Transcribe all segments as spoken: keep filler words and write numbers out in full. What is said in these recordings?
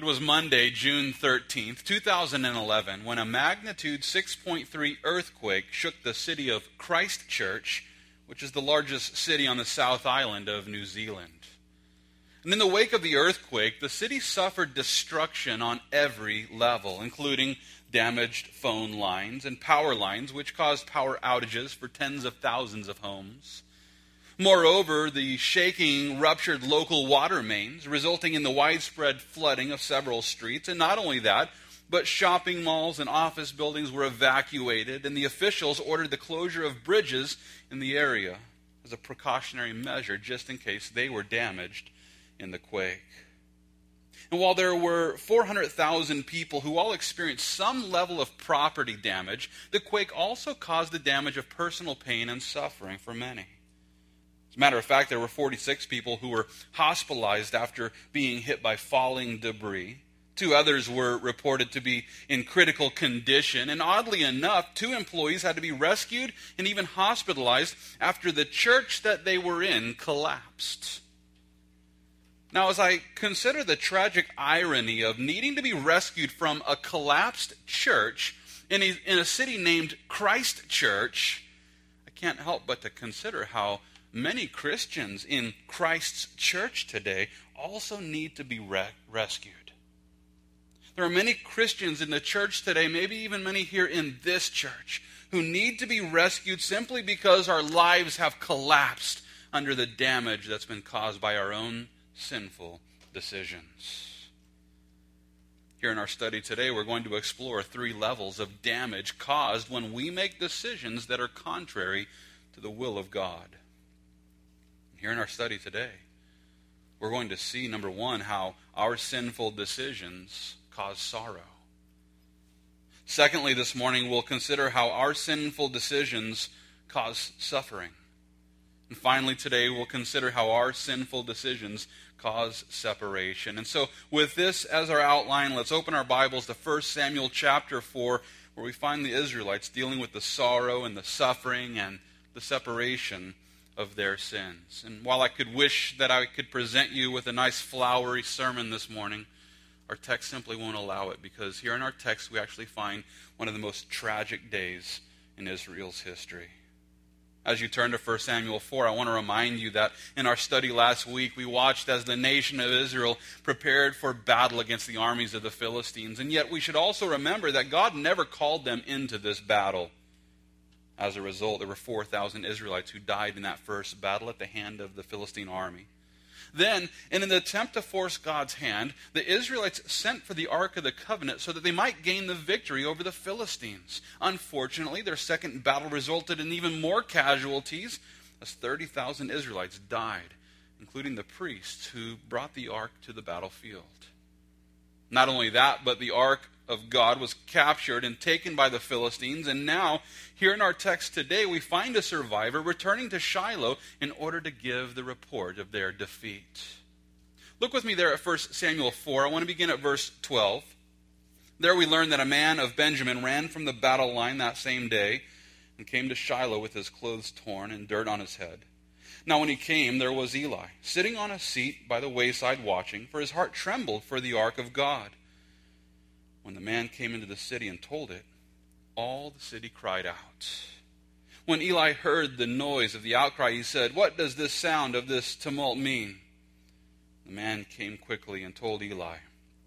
It was Monday, June thirteenth, two thousand eleven, when a magnitude six point three earthquake shook the city of Christchurch, which is the largest city on the South Island of New Zealand. And in the wake of the earthquake, the city suffered destruction on every level, including damaged phone lines and power lines, which caused power outages for tens of thousands of homes. Moreover, the shaking ruptured local water mains, resulting in the widespread flooding of several streets. And not only that, but shopping malls and office buildings were evacuated, and the officials ordered the closure of bridges in the area as a precautionary measure, just in case they were damaged in the quake. And while there were four hundred thousand people who all experienced some level of property damage, the quake also caused the damage of personal pain and suffering for many. As a matter of fact, there were forty-six people who were hospitalized after being hit by falling debris. Two others were reported to be in critical condition. And oddly enough, two employees had to be rescued and even hospitalized after the church that they were in collapsed. Now, as I consider the tragic irony of needing to be rescued from a collapsed church in a, in a city named Christchurch, I can't help but to consider how many Christians in Christ's church today also need to be re- rescued. There are many Christians in the church today, maybe even many here in this church, who need to be rescued simply because our lives have collapsed under the damage that's been caused by our own sinful decisions. Here in our study today, we're going to explore three levels of damage caused when we make decisions that are contrary to the will of God. Here in our study today, we're going to see, number one, how our sinful decisions cause sorrow. Secondly, this morning, we'll consider how our sinful decisions cause suffering. And finally, today, we'll consider how our sinful decisions cause separation. And so, with this as our outline, let's open our Bibles to First Samuel chapter four, where we find the Israelites dealing with the sorrow and the suffering and the separation of their sins. And while I could wish that I could present you with a nice flowery sermon this morning, our text simply won't allow it, because here in our text we actually find one of the most tragic days in Israel's history. As you turn to First Samuel four, I want to remind you that in our study last week, we watched as the nation of Israel prepared for battle against the armies of the Philistines. And yet we should also remember that God never called them into this battle. As a result, there were four thousand Israelites who died in that first battle at the hand of the Philistine army. Then, in an attempt to force God's hand, the Israelites sent for the Ark of the Covenant so that they might gain the victory over the Philistines. Unfortunately, their second battle resulted in even more casualties, as thirty thousand Israelites died, including the priests who brought the Ark to the battlefield. Not only that, but the Ark of God was captured and taken by the Philistines, and now, here in our text today, we find a survivor returning to Shiloh in order to give the report of their defeat. Look with me there at First Samuel four. I want to begin at verse twelve. There we learn that a man of Benjamin ran from the battle line that same day and came to Shiloh with his clothes torn and dirt on his head. Now when he came, there was Eli, sitting on a seat by the wayside watching, for his heart trembled for the ark of God. When the man came into the city and told it, all the city cried out. When Eli heard the noise of the outcry, he said, "What does this sound of this tumult mean?" The man came quickly and told Eli.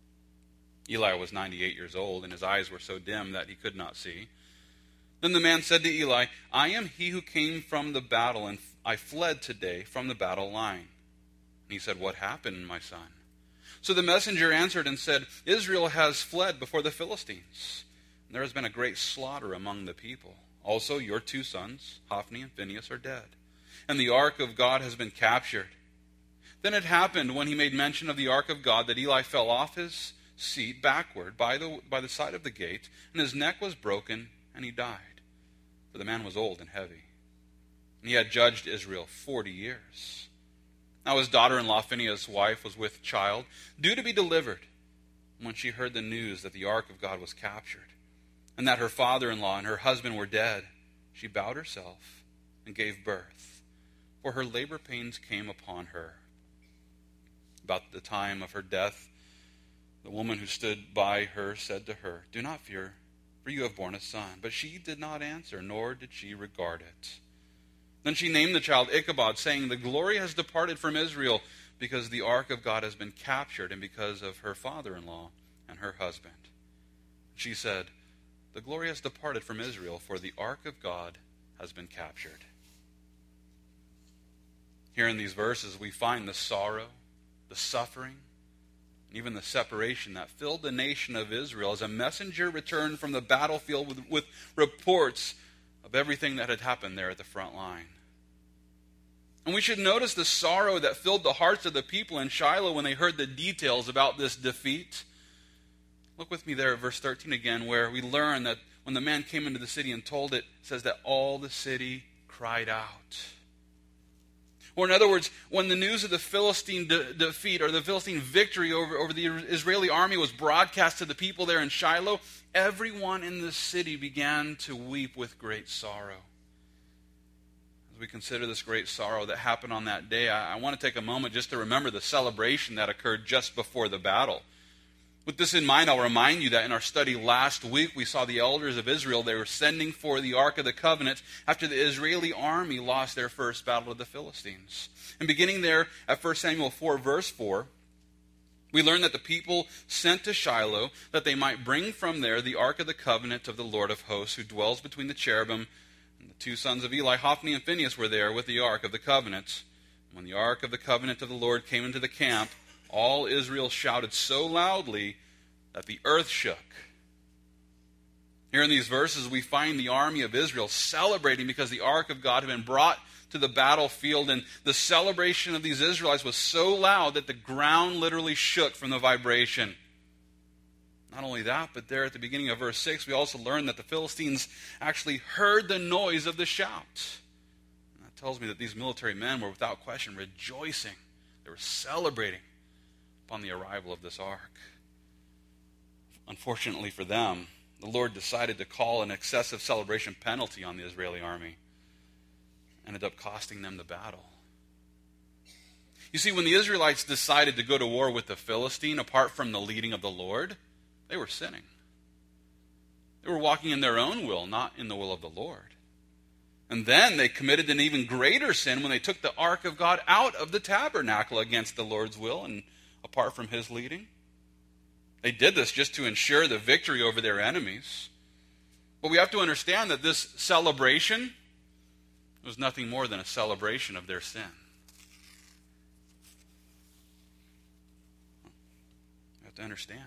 Eli was ninety-eight years old, and his eyes were so dim that he could not see. Then the man said to Eli, "I am he who came from the battle, and I fled today from the battle line." And he said, "What happened, my son?" So the messenger answered and said, "Israel has fled before the Philistines, and there has been a great slaughter among the people. Also your two sons, Hophni and Phinehas, are dead, and the ark of God has been captured." Then it happened, when he made mention of the ark of God, that Eli fell off his seat backward by the, by the side of the gate, and his neck was broken, and he died. For the man was old and heavy, and he had judged Israel forty years. Now his daughter-in-law, Phinehas' wife, was with child, due to be delivered. When she heard the news that the ark of God was captured, and that her father-in-law and her husband were dead, she bowed herself and gave birth, for her labor pains came upon her. About the time of her death, The woman who stood by her said to her, "Do not fear, for you have borne a son." But she did not answer, nor did she regard it. Then she named the child Ichabod, saying, "The glory has departed from Israel, because the ark of God has been captured, and because of her father-in-law and her husband." She said, "The glory has departed from Israel, for the ark of God has been captured." Here in these verses, we find the sorrow, the suffering, and even the separation that filled the nation of Israel as a messenger returned from the battlefield with, with reports of everything that had happened there at the front line. And we should notice the sorrow that filled the hearts of the people in Shiloh when they heard the details about this defeat. Look with me there at verse thirteen again, where we learn that when the man came into the city and told it, it says that all the city cried out. Or in other words, when the news of the Philistine de- defeat or the Philistine victory over, over the Israeli army was broadcast to the people there in Shiloh, everyone in the city began to weep with great sorrow. As we consider this great sorrow that happened on that day, I, I want to take a moment just to remember the celebration that occurred just before the battle. With this in mind, I'll remind you that in our study last week, we saw the elders of Israel. They were sending for the Ark of the Covenant after the Israeli army lost their first battle to the Philistines. And beginning there at First Samuel four, verse four, we learn that the people sent to Shiloh that they might bring from there the Ark of the Covenant of the Lord of hosts, who dwells between the cherubim. And the two sons of Eli, Hophni and Phinehas, were there with the Ark of the Covenant. When the Ark of the Covenant of the Lord came into the camp, all Israel shouted so loudly that the earth shook. Here in these verses, we find the army of Israel celebrating because the ark of God had been brought to the battlefield, and the celebration of these Israelites was so loud that the ground literally shook from the vibration. Not only that, but there at the beginning of verse six, we also learn that the Philistines actually heard the noise of the shout. And that tells me that these military men were without question rejoicing. They were celebrating upon the arrival of this ark. Unfortunately for them, the Lord decided to call an excessive celebration penalty on the Israeli army. Ended up costing them the battle. You see, when the Israelites decided to go to war with the Philistine, apart from the leading of the Lord, they were sinning. They were walking in their own will, not in the will of the Lord. And then they committed an even greater sin when they took the ark of God out of the tabernacle against the Lord's will and apart from his leading. They did this just to ensure the victory over their enemies. But we have to understand that this celebration was nothing more than a celebration of their sin. You have to understand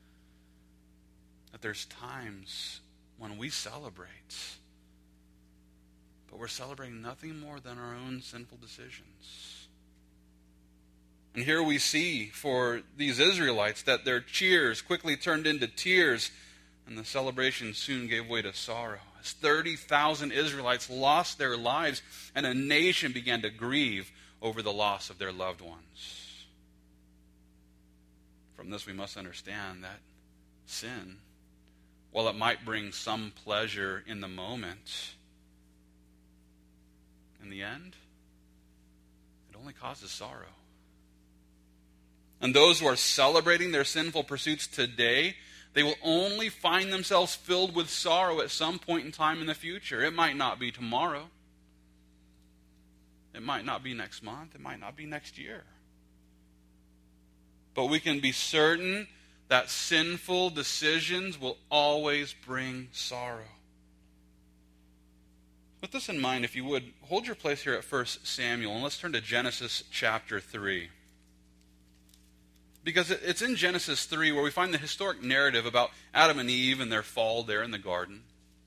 that there's times when we celebrate, but we're celebrating nothing more than our own sinful decisions. And here we see for these Israelites that their cheers quickly turned into tears, and the celebration soon gave way to sorrow. As thirty thousand Israelites lost their lives, and a nation began to grieve over the loss of their loved ones. From this we must understand that sin, while it might bring some pleasure in the moment, in the end, it only causes sorrow. And those who are celebrating their sinful pursuits today, they will only find themselves filled with sorrow at some point in time in the future. It might not be tomorrow. It might not be next month. It might not be next year. But we can be certain that sinful decisions will always bring sorrow. With this in mind, if you would, hold your place here at First Samuel, and let's turn to Genesis chapter three. Because it's in Genesis three where we find the historic narrative about Adam and Eve and their fall there in the garden.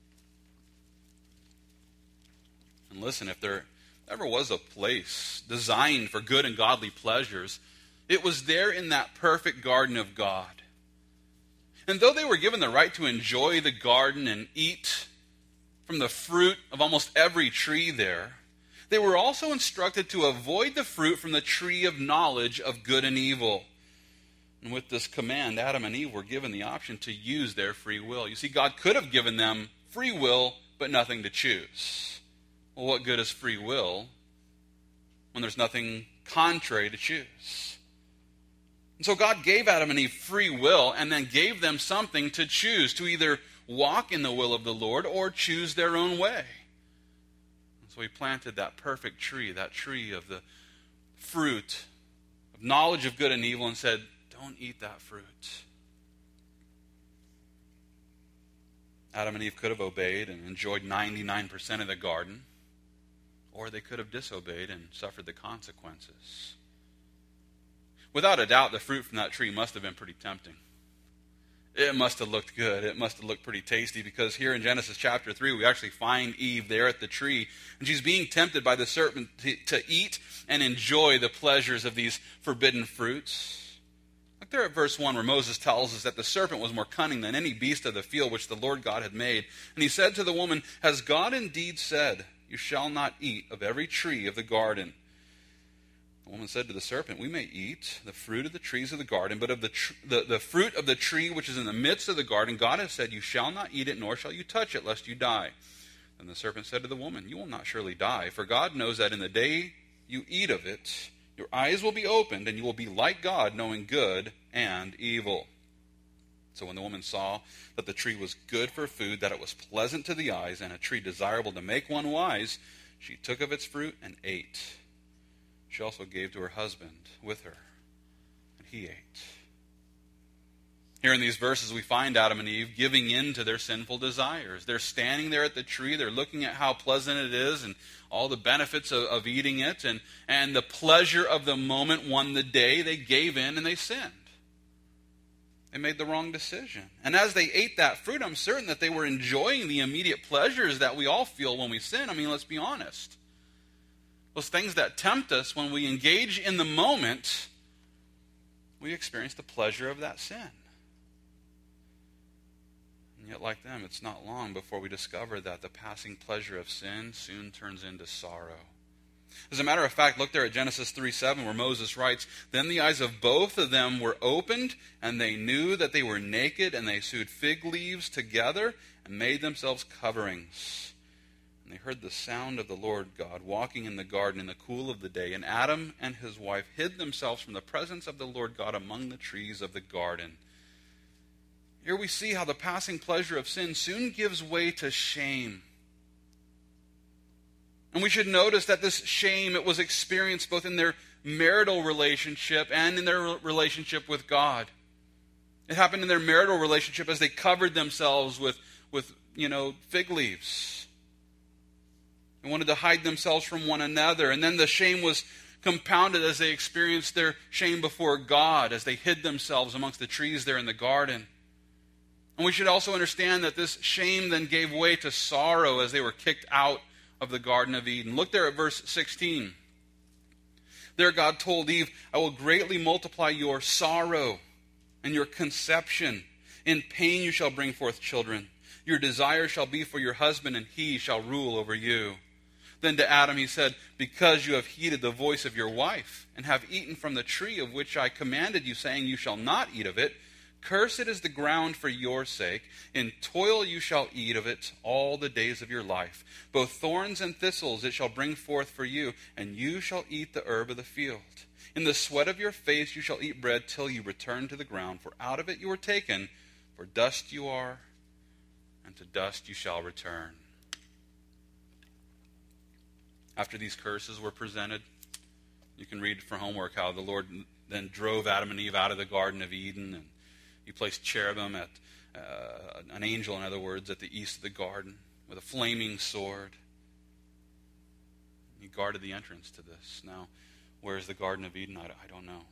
And listen, if there ever was a place designed for good and godly pleasures, it was there in that perfect garden of God. And though they were given the right to enjoy the garden and eat from the fruit of almost every tree there, they were also instructed to avoid the fruit from the tree of knowledge of good and evil. And with this command, Adam and Eve were given the option to use their free will. You see, God could have given them free will, but nothing to choose. Well, what good is free will when there's nothing contrary to choose? And so God gave Adam and Eve free will and then gave them something to choose, to either walk in the will of the Lord or choose their own way. And so he planted that perfect tree, that tree of the fruit of knowledge of good and evil, and said, don't eat that fruit. Adam and Eve could have obeyed and enjoyed ninety-nine percent of the garden, or they could have disobeyed and suffered the consequences. Without a doubt, the fruit from that tree must have been pretty tempting. It must have looked good. It must have looked pretty tasty, because here in Genesis chapter three, we actually find Eve there at the tree, and she's being tempted by the serpent to, to eat and enjoy the pleasures of these forbidden fruits. Look there at verse one, where Moses tells us that the serpent was more cunning than any beast of the field which the Lord God had made. And he said to the woman, has God indeed said, you shall not eat of every tree of the garden? The woman said to the serpent, we may eat the fruit of the trees of the garden, but of the, tr- the, the fruit of the tree which is in the midst of the garden, God has said, you shall not eat it, nor shall you touch it, lest you die. Then the serpent said to the woman, you will not surely die, for God knows that in the day you eat of it, your eyes will be opened, and you will be like God, knowing good and evil. So when the woman saw that the tree was good for food, that it was pleasant to the eyes, and a tree desirable to make one wise, she took of its fruit and ate. She also gave to her husband with her, and he ate. Here in these verses, we find Adam and Eve giving in to their sinful desires. They're standing there at the tree. They're looking at how pleasant it is and all the benefits of, of eating it. And, and the pleasure of the moment won the day. They gave in and they sinned. They made the wrong decision. And as they ate that fruit, I'm certain that they were enjoying the immediate pleasures that we all feel when we sin. I mean, let's be honest. Those things that tempt us, when we engage in the moment, we experience the pleasure of that sin. And yet, like them, it's not long before we discover that the passing pleasure of sin soon turns into sorrow. As a matter of fact, look there at Genesis three seven, where Moses writes, then the eyes of both of them were opened, and they knew that they were naked, and they sewed fig leaves together and made themselves coverings. And they heard the sound of the Lord God walking in the garden in the cool of the day, and Adam and his wife hid themselves from the presence of the Lord God among the trees of the garden. Here we see how the passing pleasure of sin soon gives way to shame. And we should notice that this shame, it was experienced both in their marital relationship and in their relationship with God. It happened in their marital relationship as they covered themselves with, with you know, fig leaves. They wanted to hide themselves from one another. And then the shame was compounded as they experienced their shame before God, as they hid themselves amongst the trees there in the garden. And we should also understand that this shame then gave way to sorrow as they were kicked out of the Garden of Eden. Look there at verse sixteen. There God told Eve, I will greatly multiply your sorrow and your conception. In pain you shall bring forth children. Your desire shall be for your husband, and he shall rule over you. Then to Adam he said, because you have heeded the voice of your wife, and have eaten from the tree of which I commanded you, saying, you shall not eat of it, cursed is the ground for your sake. In toil you shall eat of it all the days of your life. Both thorns and thistles it shall bring forth for you, and you shall eat the herb of the field. In the sweat of your face you shall eat bread till you return to the ground, for out of it you were taken, for dust you are, and to dust you shall return. After these curses were presented, you can read for homework how the Lord then drove Adam and Eve out of the Garden of Eden, and he placed cherubim, at uh, an angel, in other words, at the east of the garden with a flaming sword. He guarded the entrance to this. Now, where is the Garden of Eden? I, I don't know.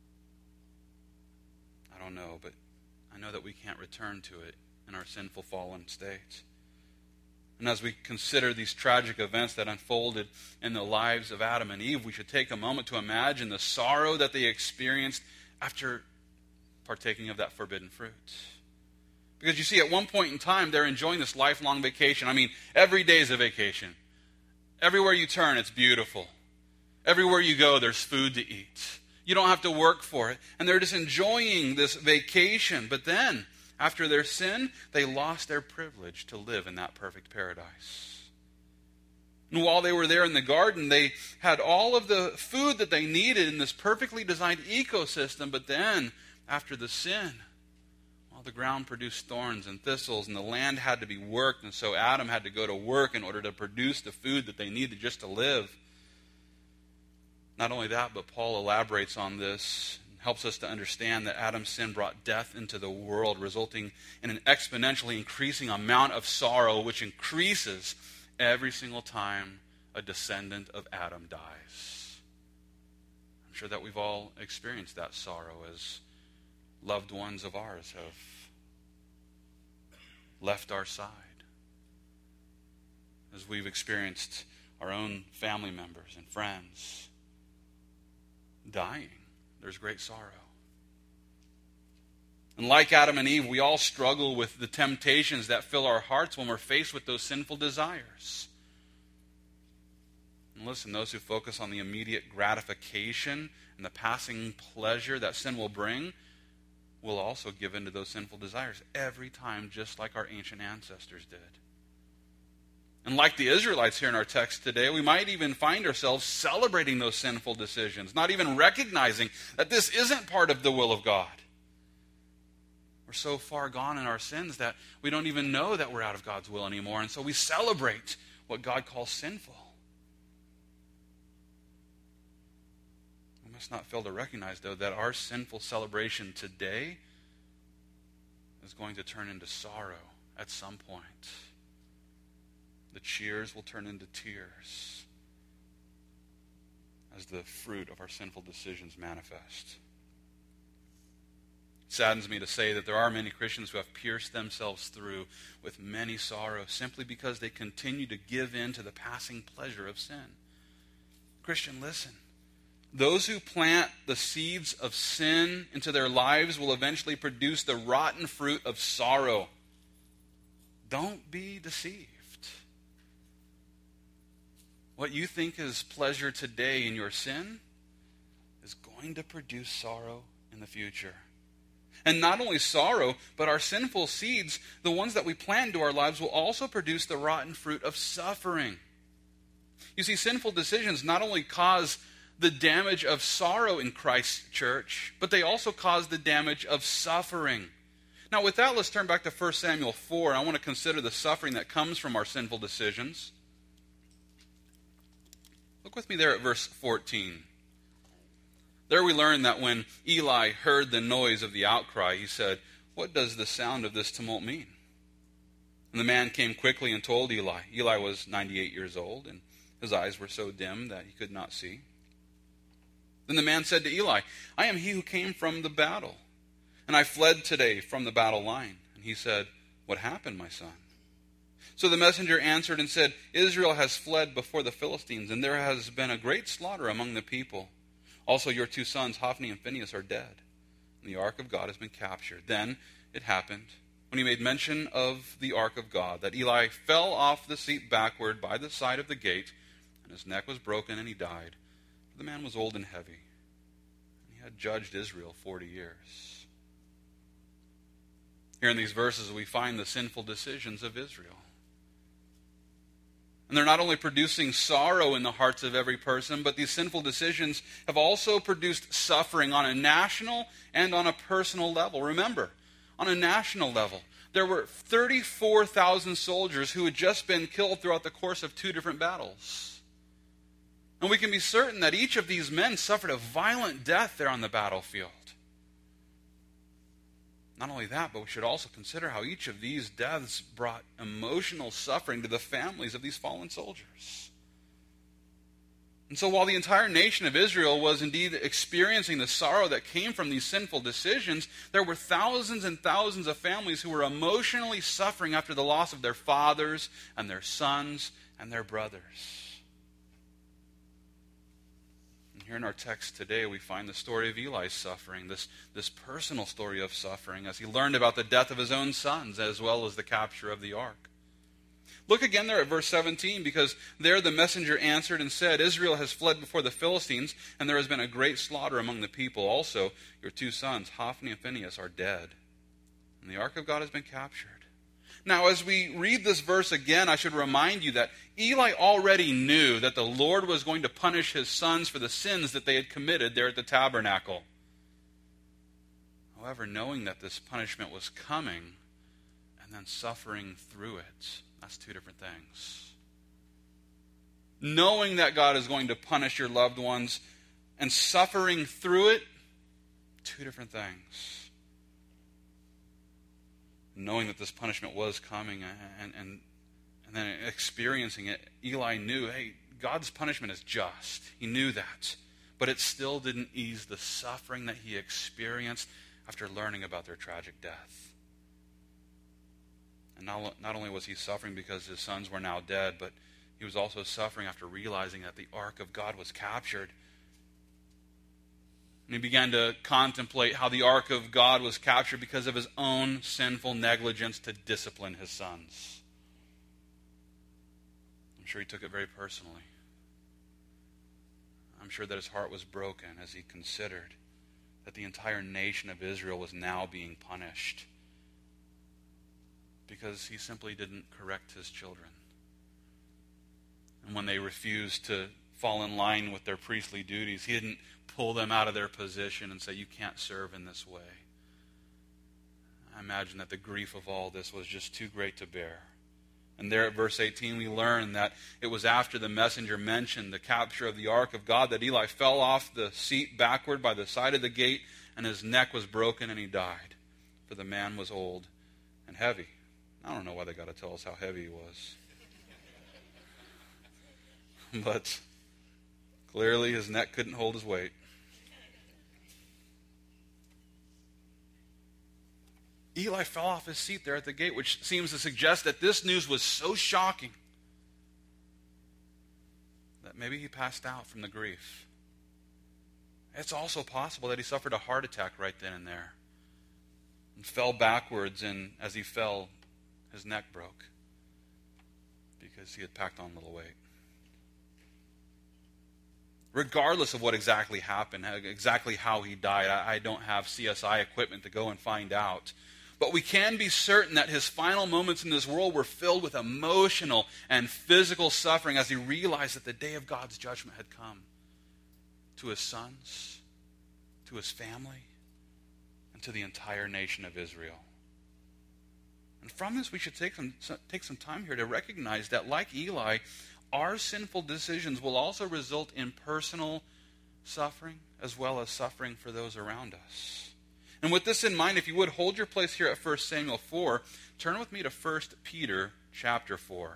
I don't know, but I know that we can't return to it in our sinful, fallen state. And as we consider these tragic events that unfolded in the lives of Adam and Eve, we should take a moment to imagine the sorrow that they experienced after partaking of that forbidden fruit. Because you see, at one point in time, they're enjoying this lifelong vacation. I mean, every day is a vacation. Everywhere you turn, it's beautiful. Everywhere you go, there's food to eat. You don't have to work for it. And they're just enjoying this vacation. But then, after their sin, they lost their privilege to live in that perfect paradise. And while they were there in the garden, they had all of the food that they needed in this perfectly designed ecosystem. But then, after the sin, well, the ground produced thorns and thistles, and the land had to be worked. And so Adam had to go to work in order to produce the food that they needed just to live. Not only that, but Paul elaborates on this and helps us to understand that Adam's sin brought death into the world, resulting in an exponentially increasing amount of sorrow, which increases every single time a descendant of Adam dies. I'm sure that we've all experienced that sorrow as loved ones of ours have left our side, as we've experienced our own family members and friends dying. There's great sorrow. And like Adam and Eve, we all struggle with the temptations that fill our hearts when we're faced with those sinful desires. And listen, those who focus on the immediate gratification and the passing pleasure that sin will bring will also give in to those sinful desires every time, just like our ancient ancestors did. And like the Israelites here in our text today, we might even find ourselves celebrating those sinful decisions, not even recognizing that this isn't part of the will of God. We're so far gone in our sins that we don't even know that we're out of God's will anymore, and so we celebrate what God calls sinful. We must not fail to recognize, though, that our sinful celebration today is going to turn into sorrow at some point. The cheers will turn into tears as the fruit of our sinful decisions manifest. It saddens me to say that there are many Christians who have pierced themselves through with many sorrows simply because they continue to give in to the passing pleasure of sin. Christian, listen. Those who plant the seeds of sin into their lives will eventually produce the rotten fruit of sorrow. Don't be deceived. What you think is pleasure today in your sin is going to produce sorrow in the future. And not only sorrow, but our sinful seeds, the ones that we plant into our lives, will also produce the rotten fruit of suffering. You see, sinful decisions not only cause the damage of sorrow in Christ's church, but they also cause the damage of suffering. Now, with that, let's turn back to First Samuel four, and I want to consider the suffering that comes from our sinful decisions. Look with me there at verse fourteen. There we learn that when Eli heard the noise of the outcry, he said, "What does the sound of this tumult mean?" And the man came quickly and told Eli. Eli was ninety-eight years old, and his eyes were so dim that he could not see. Then the man said to Eli, "I am he who came from the battle, and I fled today from the battle line." And he said, "What happened, my son?" So the messenger answered and said, "Israel has fled before the Philistines, and there has been a great slaughter among the people. Also your two sons, Hophni and Phinehas, are dead, and the ark of God has been captured." Then it happened, when he made mention of the ark of God, that Eli fell off the seat backward by the side of the gate, and his neck was broken, and he died. For the man was old and heavy, and he had judged Israel forty years. Here in these verses we find the sinful decisions of Israel. And they're not only producing sorrow in the hearts of every person, but these sinful decisions have also produced suffering on a national and on a personal level. Remember, on a national level, there were thirty-four thousand soldiers who had just been killed throughout the course of two different battles. And we can be certain that each of these men suffered a violent death there on the battlefield. Not only that, but we should also consider how each of these deaths brought emotional suffering to the families of these fallen soldiers. And so while the entire nation of Israel was indeed experiencing the sorrow that came from these sinful decisions, there were thousands and thousands of families who were emotionally suffering after the loss of their fathers and their sons and their brothers. Here in our text today, we find the story of Eli's suffering, this, this personal story of suffering, as he learned about the death of his own sons, as well as the capture of the ark. Look again there at verse seventeen, because there the messenger answered and said, "Israel has fled before the Philistines, and there has been a great slaughter among the people. Also, your two sons, Hophni and Phinehas, are dead, and the ark of God has been captured." Now, as we read this verse again, I should remind you that Eli already knew that the Lord was going to punish his sons for the sins that they had committed there at the tabernacle. However, knowing that this punishment was coming and then suffering through it, that's two different things. Knowing that God is going to punish your loved ones and suffering through it, two different things. Knowing that this punishment was coming and, and, and then experiencing it, Eli knew, hey, God's punishment is just. He knew that. But it still didn't ease the suffering that he experienced after learning about their tragic death. And not, not only was he suffering because his sons were now dead, but he was also suffering after realizing that the ark of God was captured. And he began to contemplate how the ark of God was captured because of his own sinful negligence to discipline his sons. I'm sure he took it very personally. I'm sure that his heart was broken as he considered that the entire nation of Israel was now being punished because he simply didn't correct his children. And when they refused to fall in line with their priestly duties, he didn't pull them out of their position and say, you can't serve in this way. I imagine that the grief of all this was just too great to bear. And there at verse eighteen, we learn that it was after the messenger mentioned the capture of the ark of God that Eli fell off the seat backward by the side of the gate, and his neck was broken and he died. For the man was old and heavy. I don't know why they got to tell us how heavy he was. But clearly his neck couldn't hold his weight. Eli fell off his seat there at the gate, which seems to suggest that this news was so shocking that maybe he passed out from the grief. It's also possible that he suffered a heart attack right then and there and fell backwards, and as he fell, his neck broke because he had packed on a little weight. Regardless of what exactly happened, exactly how he died, I, I don't have C S I equipment to go and find out. But we can be certain that his final moments in this world were filled with emotional and physical suffering as he realized that the day of God's judgment had come to his sons, to his family, and to the entire nation of Israel. And from this, we should take some, take some time here to recognize that, like Eli, our sinful decisions will also result in personal suffering as well as suffering for those around us. And with this in mind, if you would, hold your place here at First Samuel four. Turn with me to First Peter chapter four.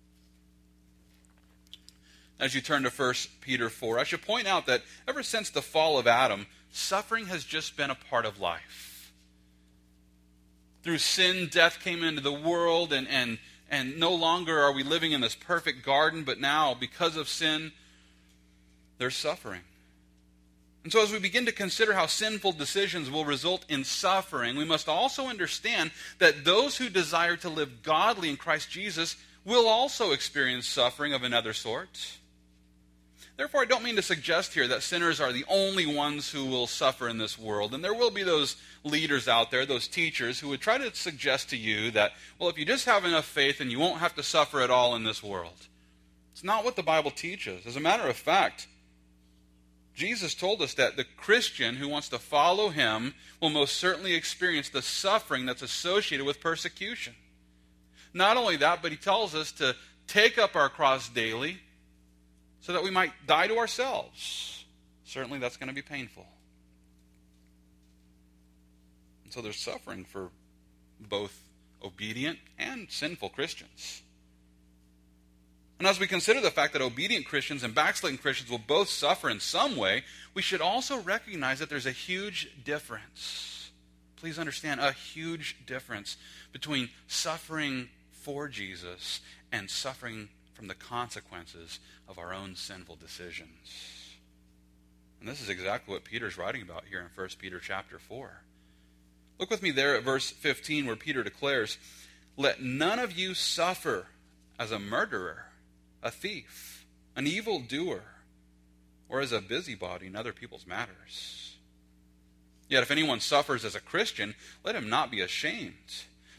As you turn to First Peter four, I should point out that ever since the fall of Adam, suffering has just been a part of life. Through sin, death came into the world, and, and, and no longer are we living in this perfect garden, but now, because of sin, there's suffering. And so as we begin to consider how sinful decisions will result in suffering, we must also understand that those who desire to live godly in Christ Jesus will also experience suffering of another sort. Therefore, I don't mean to suggest here that sinners are the only ones who will suffer in this world. And there will be those leaders out there, those teachers, who would try to suggest to you that, well, if you just have enough faith, then you won't have to suffer at all in this world. It's not what the Bible teaches. As a matter of fact, Jesus told us that the Christian who wants to follow him will most certainly experience the suffering that's associated with persecution. Not only that, but he tells us to take up our cross daily so that we might die to ourselves. Certainly that's going to be painful. And so there's suffering for both obedient and sinful Christians. And as we consider the fact that obedient Christians and backsliding Christians will both suffer in some way, we should also recognize that there's a huge difference. Please understand, a huge difference between suffering for Jesus and suffering from the consequences of our own sinful decisions. And this is exactly what Peter's writing about here in First Peter chapter four. Look with me there at verse fifteen, where Peter declares, "Let none of you suffer as a murderer, a thief, an evildoer, or as a busybody in other people's matters. Yet if anyone suffers as a Christian, let him not be ashamed,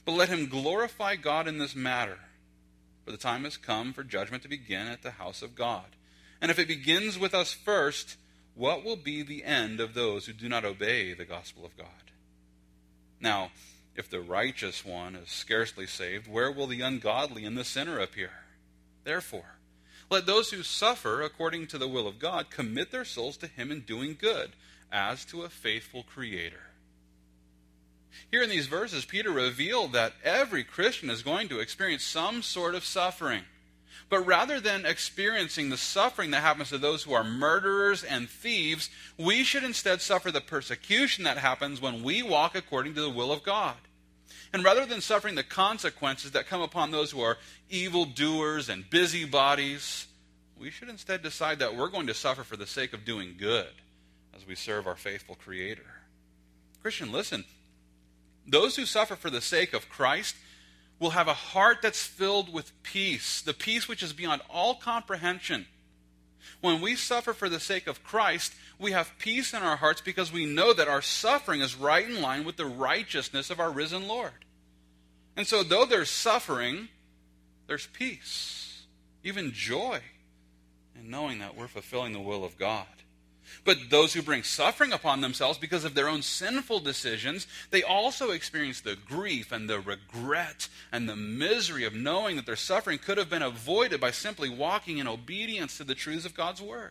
But let him glorify God in this matter, for the time has come for judgment to begin at the house of God. And if it begins with us first, what will be the end of those who do not obey the gospel of God? Now, if the righteous one is scarcely saved, where will the ungodly and the sinner appear? Therefore, let those who suffer according to the will of God commit their souls to him in doing good, as to a faithful Creator. Here in these verses, Peter revealed that every Christian is going to experience some sort of suffering. But rather than experiencing the suffering that happens to those who are murderers and thieves, we should instead suffer the persecution that happens when we walk according to the will of God. And rather than suffering the consequences that come upon those who are evildoers and busybodies, we should instead decide that we're going to suffer for the sake of doing good as we serve our faithful Creator. Christian, listen. Those who suffer for the sake of Christ will have a heart that's filled with peace, the peace which is beyond all comprehension. When we suffer for the sake of Christ, we have peace in our hearts because we know that our suffering is right in line with the righteousness of our risen Lord. And so though there's suffering, there's peace, even joy, in knowing that we're fulfilling the will of God. But those who bring suffering upon themselves because of their own sinful decisions, they also experience the grief and the regret and the misery of knowing that their suffering could have been avoided by simply walking in obedience to the truths of God's Word.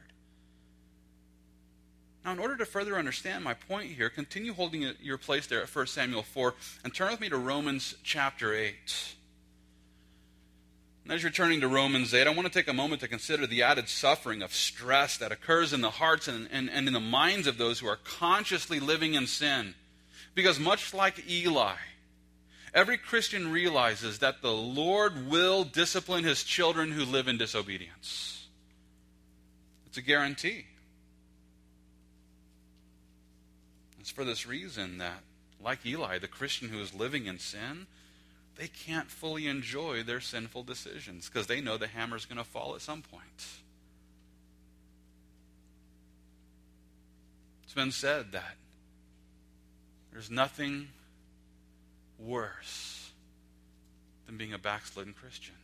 Now, in order to further understand my point here, continue holding your place there at First Samuel four and turn with me to Romans chapter eight. And as you're turning to Romans eight, I want to take a moment to consider the added suffering of stress that occurs in the hearts and, and, and in the minds of those who are consciously living in sin. Because much like Eli, every Christian realizes that the Lord will discipline his children who live in disobedience. It's a guarantee. It's for this reason that, like Eli, the Christian who is living in sin, they can't fully enjoy their sinful decisions because they know the hammer's going to fall at some point. It's been said that there's nothing worse than being a backslidden Christian,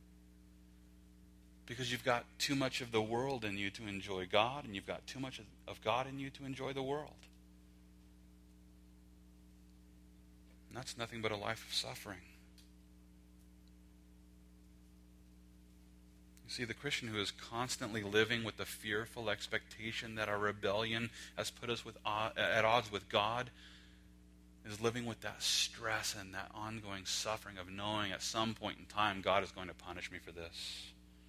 because you've got too much of the world in you to enjoy God, and you've got too much of God in you to enjoy the world. And that's nothing but a life of suffering. See, the Christian who is constantly living with the fearful expectation that our rebellion has put us with, at odds with God is living with that stress and that ongoing suffering of knowing at some point in time God is going to punish me for this.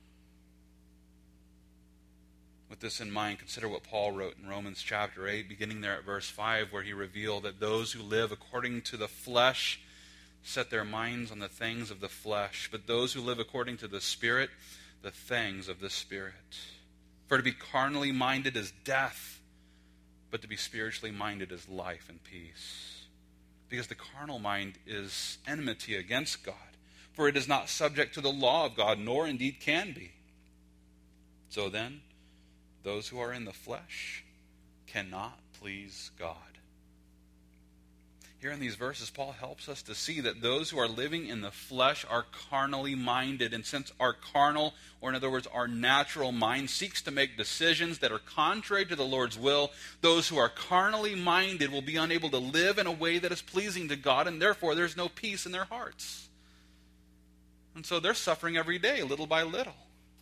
With this in mind, consider what Paul wrote in Romans chapter eight, beginning there at verse five, where he revealed that those who live according to the flesh set their minds on the things of the flesh, but those who live according to the Spirit, the things of the Spirit. For to be carnally minded is death, but to be spiritually minded is life and peace. Because the carnal mind is enmity against God, for it is not subject to the law of God, nor indeed can be. So then, those who are in the flesh cannot please God. Here in these verses, Paul helps us to see that those who are living in the flesh are carnally minded. And since our carnal, or in other words, our natural mind, seeks to make decisions that are contrary to the Lord's will, those who are carnally minded will be unable to live in a way that is pleasing to God, and therefore there's no peace in their hearts. And so they're suffering every day, little by little.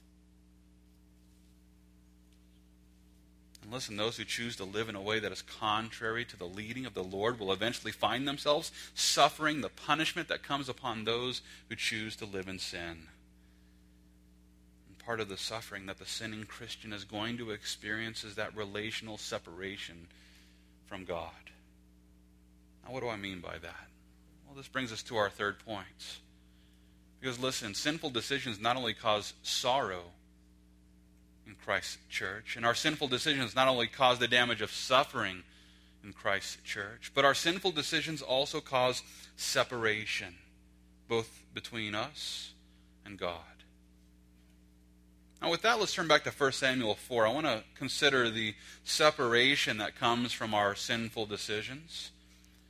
Listen, those who choose to live in a way that is contrary to the leading of the Lord will eventually find themselves suffering the punishment that comes upon those who choose to live in sin. And part of the suffering that the sinning Christian is going to experience is that relational separation from God. Now, what do I mean by that? Well, this brings us to our third point. Because listen, sinful decisions not only cause sorrow in Christ's church, and our sinful decisions not only cause the damage of suffering in Christ's church, but our sinful decisions also cause separation, both between us and God. Now with that, let's turn back to First Samuel four. I want to consider the separation that comes from our sinful decisions.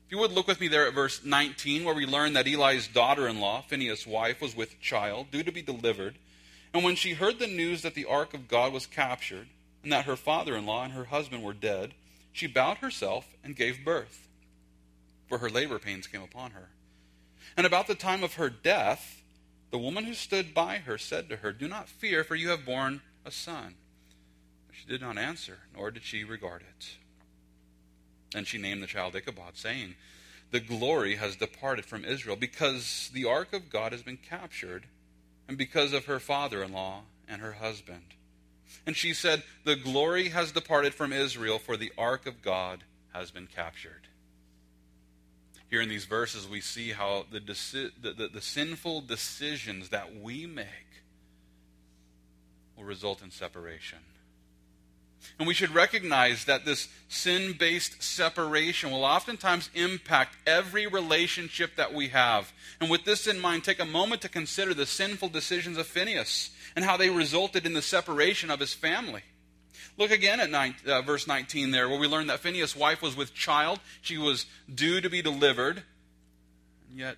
If you would look with me there at verse nineteen, where we learn that Eli's daughter-in-law, Phinehas' wife, was with child, due to be delivered. And when she heard the news that the ark of God was captured, and that her father-in-law and her husband were dead, she bowed herself and gave birth, for her labor pains came upon her. And about the time of her death, the woman who stood by her said to her, "Do not fear, for you have borne a son." But she did not answer, nor did she regard it. And she named the child Ichabod, saying, "The glory has departed from Israel, because the ark of God has been captured, and because of her father-in-law and her husband." And she said, "The glory has departed from Israel, for the ark of God has been captured." Here in these verses, we see how the, deci- the, the, the sinful decisions that we make will result in separation. And we should recognize that this sin-based separation will oftentimes impact every relationship that we have. And with this in mind, take a moment to consider the sinful decisions of Phinehas and how they resulted in the separation of his family. Look again at nine, uh, verse nineteen there, where we learn that Phinehas' wife was with child. She was due to be delivered. And yet,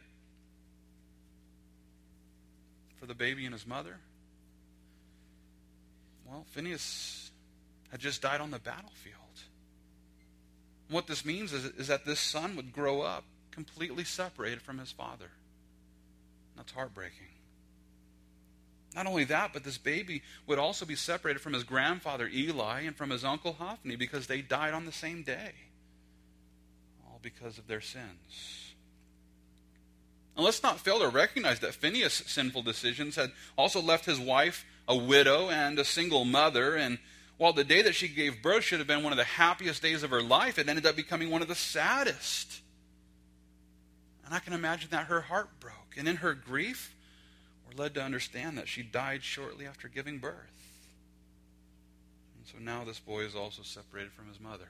for the baby and his mother, well, Phinehas had just died on the battlefield. And what this means is, is that this son would grow up completely separated from his father. That's heartbreaking. Not only that, but this baby would also be separated from his grandfather Eli and from his uncle Hophni, because they died on the same day. All because of their sins. And let's not fail to recognize that Phinehas' sinful decisions had also left his wife a widow and a single mother, and while the day that she gave birth should have been one of the happiest days of her life, it ended up becoming one of the saddest. And I can imagine that her heart broke. And in her grief, we're led to understand that she died shortly after giving birth. And so now this boy is also separated from his mother.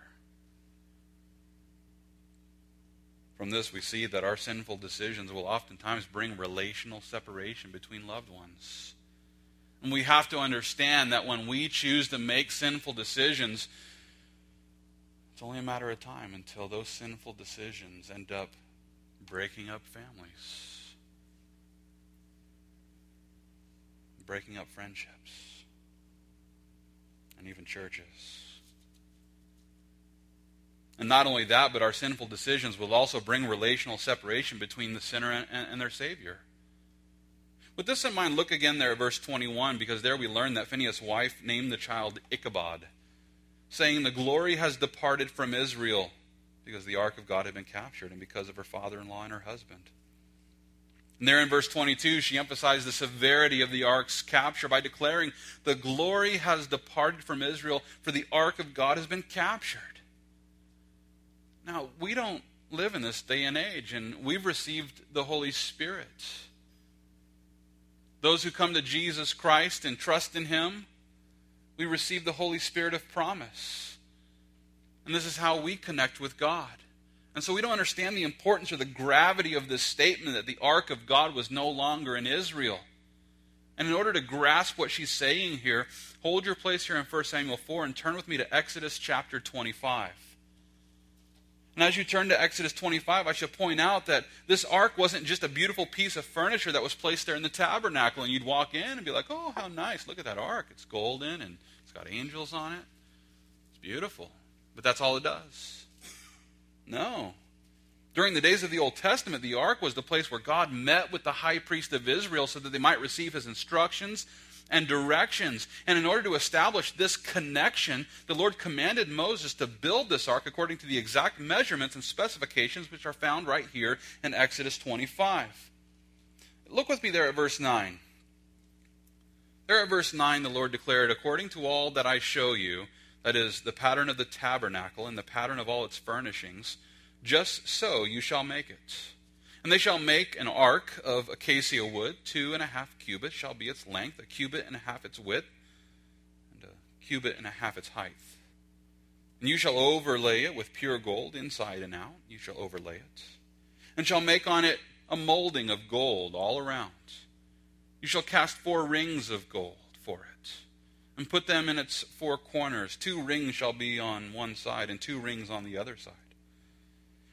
From this, we see that our sinful decisions will oftentimes bring relational separation between loved ones. And we have to understand that when we choose to make sinful decisions, it's only a matter of time until those sinful decisions end up breaking up families, breaking up friendships, and even churches. And not only that, but our sinful decisions will also bring relational separation between the sinner and, and, and their Savior. With this in mind, look again there at verse twenty-one, because there we learn that Phinehas' wife named the child Ichabod, saying, "The glory has departed from Israel, because the ark of God had been captured, and because of her father-in-law and her husband." And there in verse twenty-two, she emphasized the severity of the ark's capture by declaring, "The glory has departed from Israel, for the ark of God has been captured." Now, we don't live in this day and age, and we've received the Holy Spirit. Those who come to Jesus Christ and trust in Him, we receive the Holy Spirit of promise. And this is how we connect with God. And so we don't understand the importance or the gravity of this statement that the ark of God was no longer in Israel. And in order to grasp what she's saying here, hold your place here in First Samuel four and turn with me to Exodus chapter twenty-five. And as you turn to Exodus twenty-five, I should point out that this ark wasn't just a beautiful piece of furniture that was placed there in the tabernacle, and you'd walk in and be like, "Oh, how nice, look at that ark. It's golden, and it's got angels on it. It's beautiful." But that's all it does. No. During the days of the Old Testament, the ark was the place where God met with the high priest of Israel so that they might receive his instructions and directions. And in order to establish this connection, the Lord commanded Moses to build this ark according to the exact measurements and specifications which are found right here in Exodus twenty-five. Look with me there at verse nine. There at verse nine, the Lord declared, "According to all that I show you, that is, the pattern of the tabernacle and the pattern of all its furnishings, just so you shall make it. And they shall make an ark of acacia wood, two and a half cubits shall be its length, a cubit and a half its width, and a cubit and a half its height. And you shall overlay it with pure gold, inside and out. You shall overlay it. And shall make on it a molding of gold all around. You shall cast four rings of gold for it, and put them in its four corners. Two rings shall be on one side, and two rings on the other side.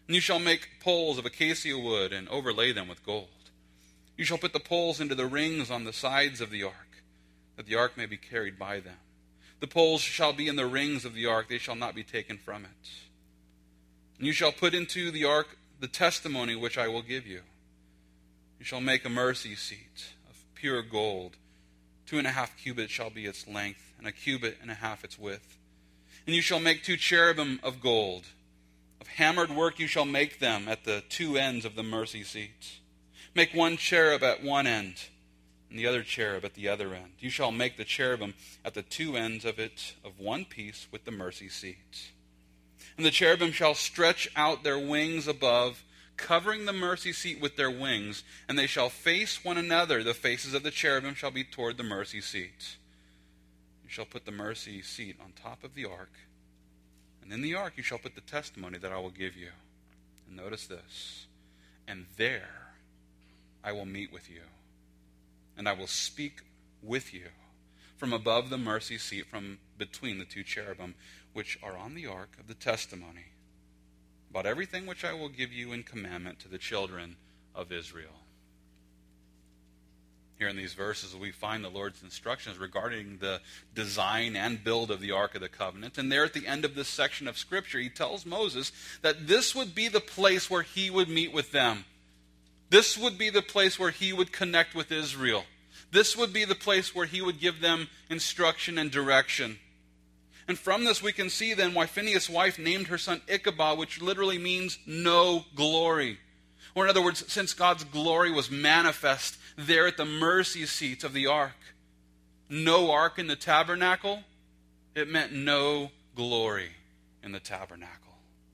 And you shall make poles of acacia wood and overlay them with gold. You shall put the poles into the rings on the sides of the ark, that the ark may be carried by them. The poles shall be in the rings of the ark, they shall not be taken from it. And you shall put into the ark the testimony which I will give you. You shall make a mercy seat of pure gold. Two and a half cubits shall be its length, and a cubit and a half its width. And you shall make two cherubim of gold. Of hammered work you shall make them at the two ends of the mercy seat. Make one cherub at one end, and the other cherub at the other end. You shall make the cherubim at the two ends of it of one piece with the mercy seat. And the cherubim shall stretch out their wings above, covering the mercy seat with their wings, and they shall face one another. The faces of the cherubim shall be toward the mercy seat. You shall put the mercy seat on top of the ark, and in the ark you shall put the testimony that I will give you. And notice this, and there I will meet with you, and I will speak with you from above the mercy seat, from between the two cherubim, which are on the ark of the testimony, about everything which I will give you in commandment to the children of Israel. Here in these verses we find the Lord's instructions regarding the design and build of the Ark of the Covenant. And there at the end of this section of Scripture, he tells Moses that this would be the place where he would meet with them. This would be the place where he would connect with Israel. This would be the place where he would give them instruction and direction. And from this we can see then why Phinehas' wife named her son Ichabod, which literally means no glory. Or in other words, since God's glory was manifest there at the mercy seat of the ark. No ark in the tabernacle, it meant no glory in the tabernacle.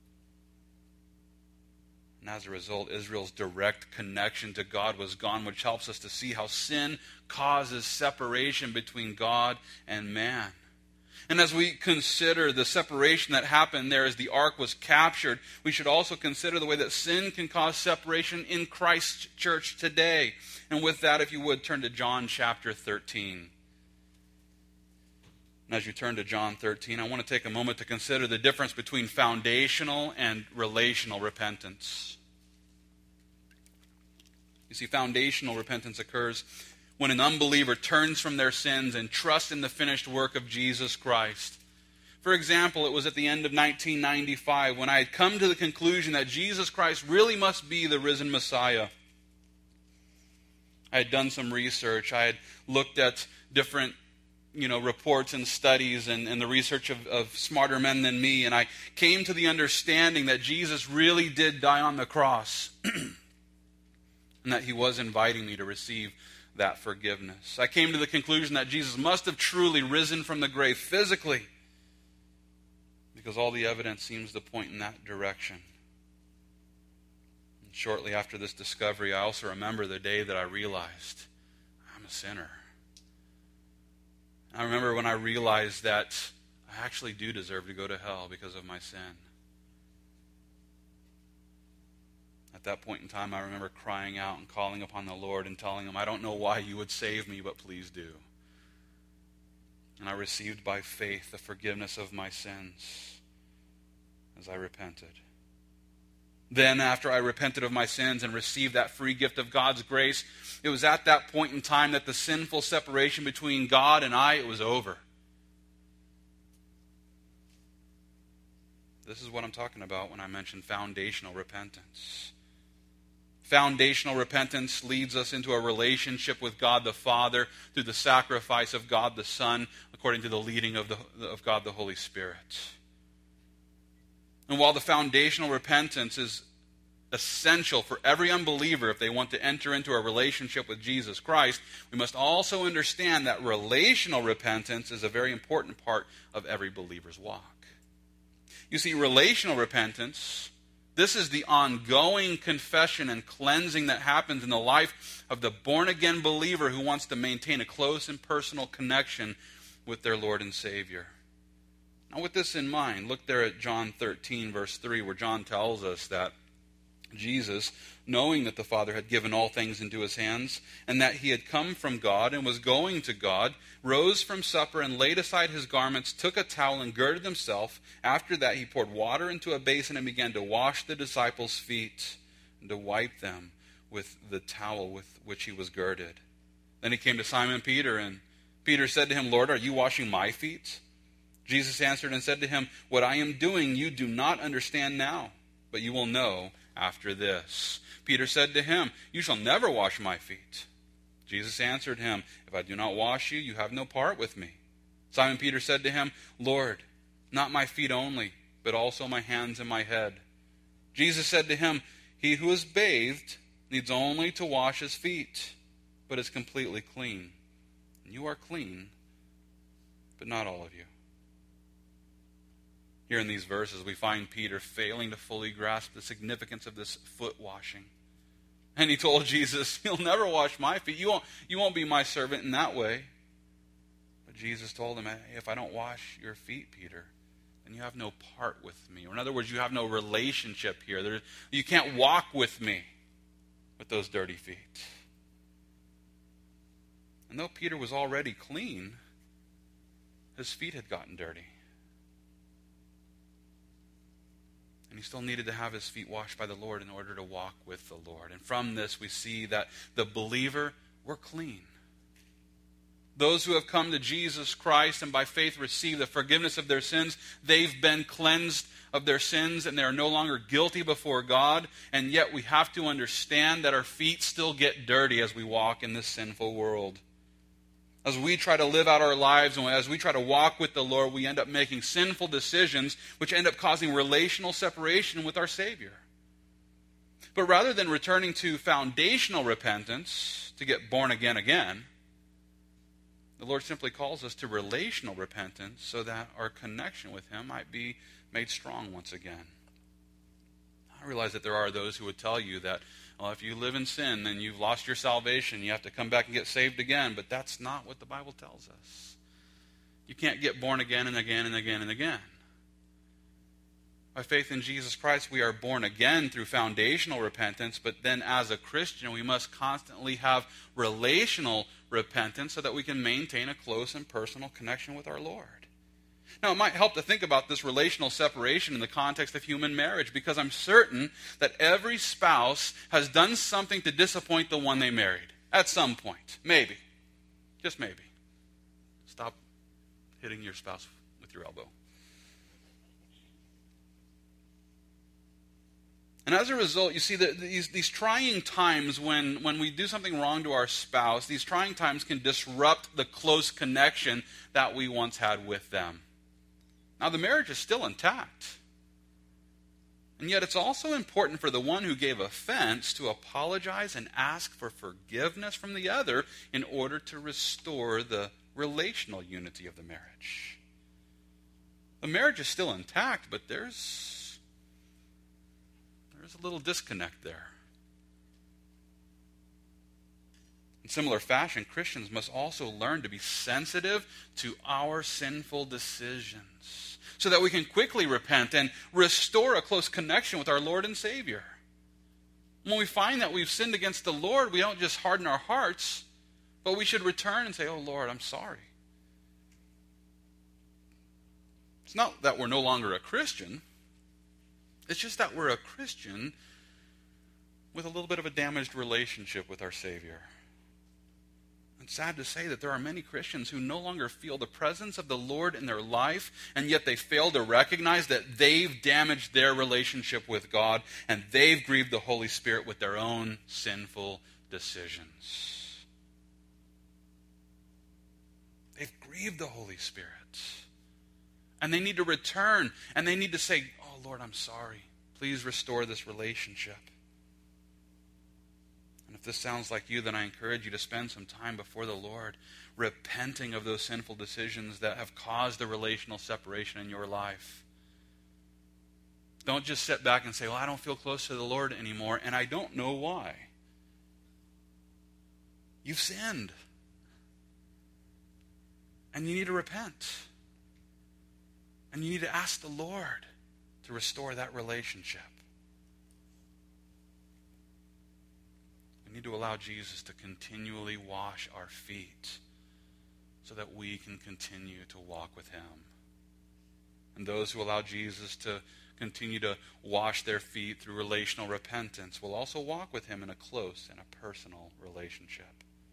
And as a result, Israel's direct connection to God was gone, which helps us to see how sin causes separation between God and man. And as we consider the separation that happened there as the ark was captured, we should also consider the way that sin can cause separation in Christ's church today. And with that, if you would, turn to John chapter thirteen. And as you turn to John thirteen, I want to take a moment to consider the difference between foundational and relational repentance. You see, foundational repentance occurs when an unbeliever turns from their sins and trusts in the finished work of Jesus Christ. For example, it was at the end of nineteen ninety-five when I had come to the conclusion that Jesus Christ really must be the risen Messiah. I had done some research. I had looked at different you know, reports and studies and, and the research of, of smarter men than me, and I came to the understanding that Jesus really did die on the cross and that he was inviting me to receive that forgiveness. I came to the conclusion that Jesus must have truly risen from the grave physically, because all the evidence seems to point in that direction. And shortly after this discovery, I also remember the day that I realized I'm a sinner. I remember when I realized that I actually do deserve to go to hell because of my sin. At that point in time, I remember crying out and calling upon the Lord and telling him, I don't know why you would save me, but please do. And I received by faith the forgiveness of my sins as I repented. Then, after I repented of my sins and received that free gift of God's grace, it was at that point in time that the sinful separation between God and I, it was over. This is what I'm talking about when I mention foundational repentance. Foundational repentance leads us into a relationship with God the Father through the sacrifice of God the Son, according to the leading of, the, of God the Holy Spirit. And while the foundational repentance is essential for every unbeliever if they want to enter into a relationship with Jesus Christ, we must also understand that relational repentance is a very important part of every believer's walk. You see, relational repentance, this is the ongoing confession and cleansing that happens in the life of the born-again believer who wants to maintain a close and personal connection with their Lord and Savior. Now, with this in mind, look there at John thirteen, verse three, where John tells us that Jesus, knowing that the Father had given all things into his hands, and that he had come from God and was going to God, rose from supper and laid aside his garments, took a towel and girded himself. After that he poured water into a basin and began to wash the disciples' feet and to wipe them with the towel with which he was girded. Then he came to Simon Peter, and Peter said to him, Lord, are you washing my feet? Jesus answered and said to him, what I am doing you do not understand now, but you will know after this. Peter said to him, you shall never wash my feet. Jesus answered him, if I do not wash you, you have no part with me. Simon Peter said to him, Lord, not my feet only, but also my hands and my head. Jesus said to him, he who is bathed needs only to wash his feet, but is completely clean. And you are clean, but not all of you. Here in these verses, we find Peter failing to fully grasp the significance of this foot washing. And he told Jesus, you'll never wash my feet. You won't, you won't be my servant in that way. But Jesus told him, hey, if I don't wash your feet, Peter, then you have no part with me. Or in other words, you have no relationship here. There, you can't walk with me with those dirty feet. And though Peter was already clean, his feet had gotten dirty. And he still needed to have his feet washed by the Lord in order to walk with the Lord. And from this we see that the believer, we're clean. Those who have come to Jesus Christ and by faith receive the forgiveness of their sins, they've been cleansed of their sins and they are no longer guilty before God. And yet we have to understand that our feet still get dirty as we walk in this sinful world. As we try to live out our lives and as we try to walk with the Lord, we end up making sinful decisions which end up causing relational separation with our Savior. But rather than returning to foundational repentance to get born again again, the Lord simply calls us to relational repentance so that our connection with Him might be made strong once again. I realize that there are those who would tell you that, well, if you live in sin, then you've lost your salvation. You have to come back and get saved again. But that's not what the Bible tells us. You can't get born again and again and again and again. By faith in Jesus Christ, we are born again through foundational repentance. But then as a Christian, we must constantly have relational repentance so that we can maintain a close and personal connection with our Lord. Now, it might help to think about this relational separation in the context of human marriage, because I'm certain that every spouse has done something to disappoint the one they married at some point. Maybe. Just maybe. Stop hitting your spouse with your elbow. And as a result, you see that these, these trying times when, when we do something wrong to our spouse, these trying times can disrupt the close connection that we once had with them. Now, the marriage is still intact. And yet it's also important for the one who gave offense to apologize and ask for forgiveness from the other in order to restore the relational unity of the marriage. The marriage is still intact, but there's, there's a little disconnect there. In similar fashion, Christians must also learn to be sensitive to our sinful decisions so that we can quickly repent and restore a close connection with our Lord and Savior. When we find that we've sinned against the Lord, we don't just harden our hearts, but we should return and say, oh Lord, I'm sorry. It's not that we're no longer a Christian. It's just that we're a Christian with a little bit of a damaged relationship with our Savior. It's sad to say that there are many Christians who no longer feel the presence of the Lord in their life, and yet they fail to recognize that they've damaged their relationship with God, and they've grieved the Holy Spirit with their own sinful decisions. They've grieved the Holy Spirit. And they need to return, and they need to say, oh Lord, I'm sorry. Please restore this relationship. If this sounds like you, then I encourage you to spend some time before the Lord, repenting of those sinful decisions that have caused the relational separation in your life. Don't just sit back and say, well, I don't feel close to the Lord anymore, and I don't know why. You've sinned. And you need to repent. And you need to ask the Lord to restore that relationship. We need to allow Jesus to continually wash our feet so that we can continue to walk with him. And those who allow Jesus to continue to wash their feet through relational repentance will also walk with him in a close and a personal relationship.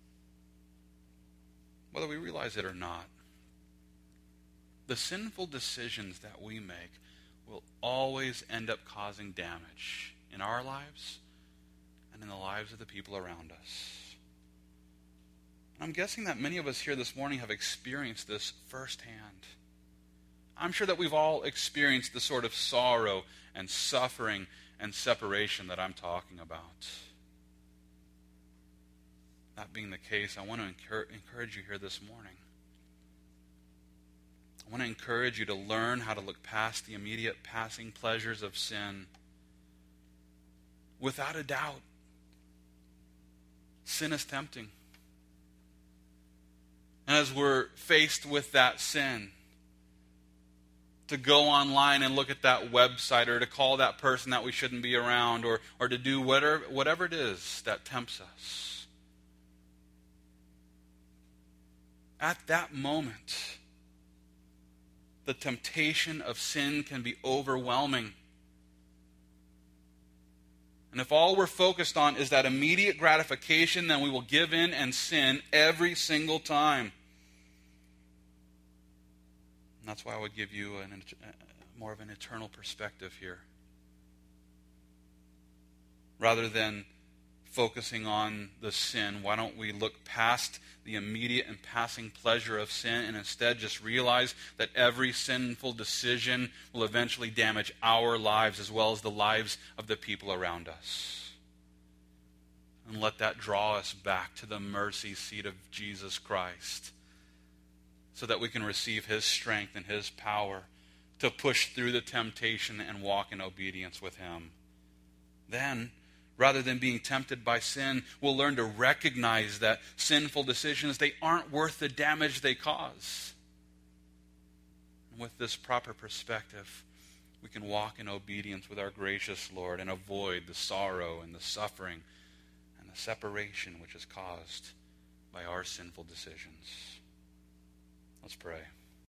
Whether we realize it or not, the sinful decisions that we make will always end up causing damage in our lives and in the lives of the people around us. And I'm guessing that many of us here this morning have experienced this firsthand. I'm sure that we've all experienced the sort of sorrow and suffering and separation that I'm talking about. That being the case, I want to encourage you here this morning. I want to encourage you to learn how to look past the immediate passing pleasures of sin. Without a doubt, sin is tempting. And as we're faced with that sin, to go online and look at that website, or to call that person that we shouldn't be around, or, or to do whatever, whatever it is that tempts us. At that moment, the temptation of sin can be overwhelming. And if all we're focused on is that immediate gratification, then we will give in and sin every single time. And that's why I would give you an, more of an eternal perspective here. Rather than focusing on the sin, why don't we look past the immediate and passing pleasure of sin and instead just realize that every sinful decision will eventually damage our lives as well as the lives of the people around us. And let that draw us back to the mercy seat of Jesus Christ so that we can receive his strength and his power to push through the temptation and walk in obedience with him. Then, rather than being tempted by sin, we'll learn to recognize that sinful decisions, they aren't worth the damage they cause. And with this proper perspective, we can walk in obedience with our gracious Lord and avoid the sorrow and the suffering and the separation which is caused by our sinful decisions. Let's pray.